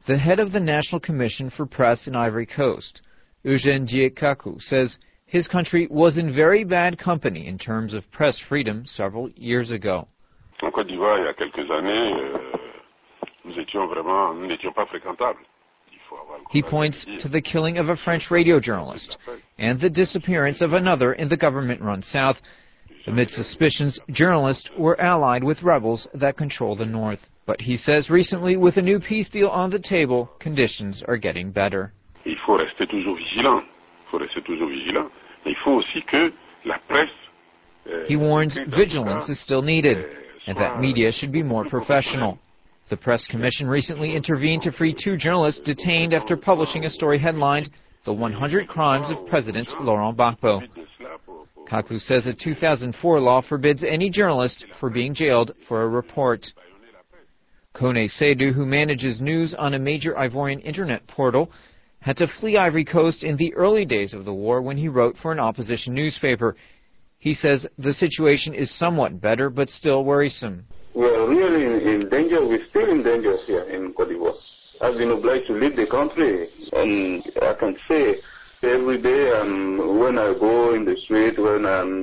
The head of the National Commission for Press in Ivory Coast, Eugène Diekakou, says his country was in very bad company in terms of press freedom several years ago. En Côte d'Ivoire, il y a quelques années, nous n'étions pas fréquentables. He points to the killing of a French radio journalist and the disappearance of another in the government-run South. Amid suspicions, journalists were allied with rebels that control the North. But he says recently, with a new peace deal on the table, conditions are getting better. Il faut rester toujours vigilant. Il faut aussi que la presse. He warns vigilance is still needed and that media should be more professional. The Press Commission recently intervened to free 2 journalists detained after publishing a story headlined, "The 100 Crimes of President Laurent Gbagbo." Kaku says a 2004 law forbids any journalist for being jailed for a report. Kone Seydou, who manages news on a major Ivorian internet portal, had to flee Ivory Coast in the early days of the war when he wrote for an opposition newspaper. He says the situation is somewhat better, but still worrisome. We are really in danger. We're still in danger here in Côte d'Ivoire. I've been obliged to leave the country, and I can say every day when I go in the street, when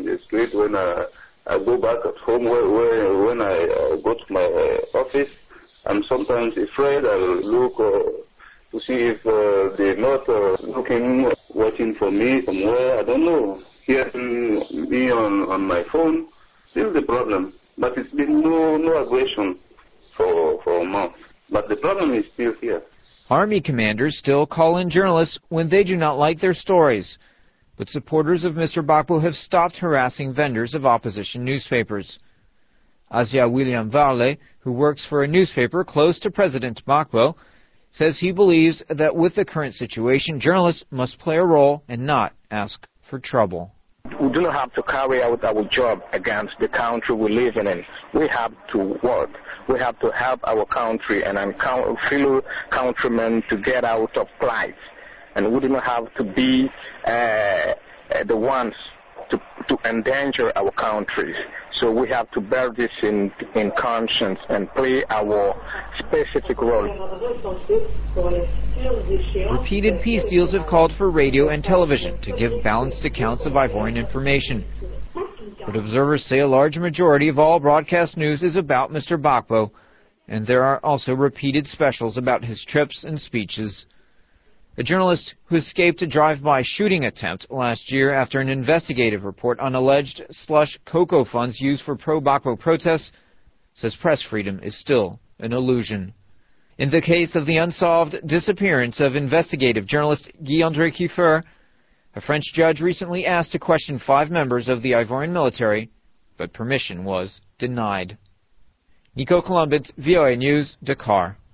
I go back at home, when I go to my office, I'm sometimes afraid. I'll look to see if they're not looking, watching for me somewhere. I don't know. Hearing me on my phone, still the problem. But it's been no aggression for a month. But the problem is still here. Army commanders still call in journalists when they do not like their stories. But supporters of Mr. Gbagbo have stopped harassing vendors of opposition newspapers. Asia William Varley, who works for a newspaper close to President Gbagbo, says he believes that with the current situation, journalists must play a role and not ask for trouble. We do not have to carry out our job against the country we live in. We have to work. We have to help our country and our fellow countrymen to get out of plight. And we do not have to be the ones to endanger our countries. So we have to bear this in conscience and play our specific role. Repeated peace deals have called for radio and television to give balanced accounts of Ivorian information. But observers say a large majority of all broadcast news is about Mr. Gbagbo, and there are also repeated specials about his trips and speeches. A journalist who escaped a drive-by shooting attempt last year after an investigative report on alleged slush cocoa funds used for pro-Gbagbo protests says press freedom is still an illusion. In the case of the unsolved disappearance of investigative journalist Guy-André Kiefer, a French judge recently asked to question 5 members of the Ivorian military, but permission was denied. Nico Columbus, VOA News, Dakar.